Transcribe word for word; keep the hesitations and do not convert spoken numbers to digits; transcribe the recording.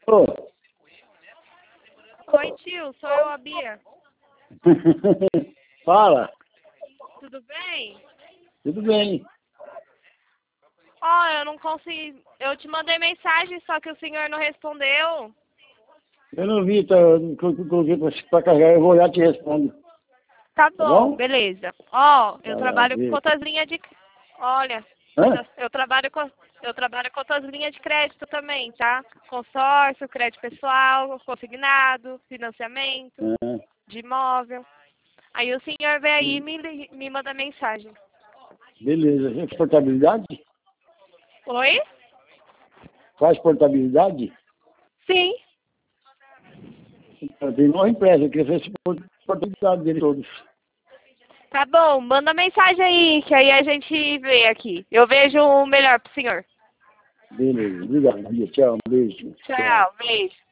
Ô. Oi, tio, sou eu, a Bia. Fala. Tudo bem? Tudo bem. Ó, eu não consegui... Eu te mandei mensagem, só que o senhor não respondeu. Eu não vi, tá, eu coloquei para carregar, eu vou olhar e te respondo. Tá bom, Tá bom? beleza. Ó, eu Tá lá, trabalho com beijo. outras linhas de... Olha, Hã? eu trabalho com... Eu trabalho com outras linhas de crédito também, tá? Consórcio, crédito pessoal, consignado, financiamento, Ah, de imóvel. Aí o senhor vem aí e me, li- me manda mensagem. beleza. Faz portabilidade? Oi? Faz portabilidade? Sim. Eu tenho nove empresas, eu queria ver se portabilidade deles todos. Tá bom, manda mensagem aí, que aí a gente vê aqui. Eu vejo o melhor pro senhor. Beleza, obrigado, Bia. Tchau, um beijo. Tchau. Tchau, beijo.